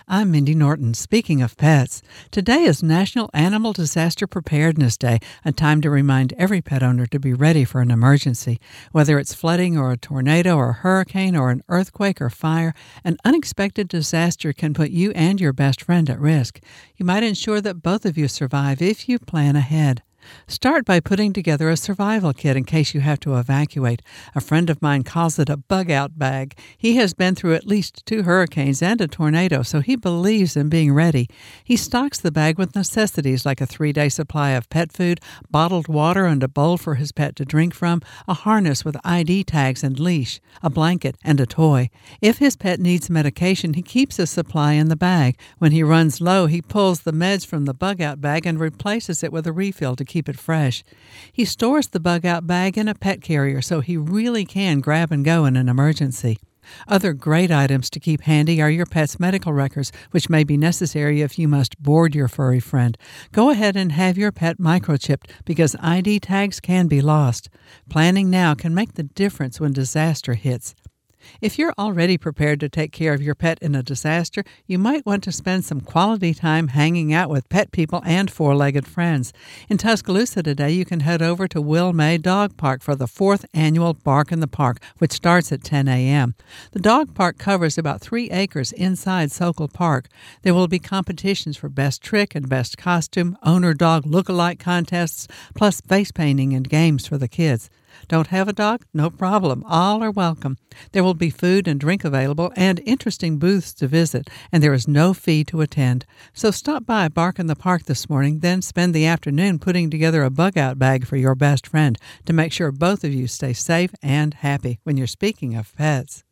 I'm Mindy Norton. Speaking of pets, today is National Animal Disaster Preparedness Day, a time to remind every pet owner to be ready for an emergency. Whether it's flooding or a tornado or a hurricane or an earthquake or fire, an unexpected disaster can put you and your best friend at risk. You might ensure that both of you survive if you plan ahead. Start by putting together a survival kit in case you have to evacuate. A friend of mine calls it a bug-out bag. He has been through at least 2 hurricanes and a tornado, so he believes in being ready. He stocks the bag with necessities like a 3-day supply of pet food, bottled water and a bowl for his pet to drink from, a harness with ID tags and leash, a blanket, and a toy. If his pet needs medication, he keeps a supply in the bag. When he runs low, he pulls the meds from the bug-out bag and replaces it with a refill to keep it fresh. He stores the bug-out bag in a pet carrier so he really can grab and go in an emergency. Other great items to keep handy are your pet's medical records, which may be necessary if you must board your furry friend. Go ahead and have your pet microchipped because ID tags can be lost. Planning now can make the difference when disaster hits. If you're already prepared to take care of your pet in a disaster, you might want to spend some quality time hanging out with pet people and 4-legged friends. In Tuscaloosa today, you can head over to Will May Dog Park for the 4th annual Bark in the Park, which starts at 10 a.m. The dog park covers about 3 acres inside Sokol Park. There will be competitions for best trick and best costume, owner-dog look-alike contests, plus face painting and games for the kids. Don't have a dog? No problem. All are welcome. There will be food and drink available and interesting booths to visit, and there is no fee to attend. So stop by Bark in the Park this morning, then spend the afternoon putting together a bug-out bag for your best friend to make sure both of you stay safe and happy when you're speaking of pets.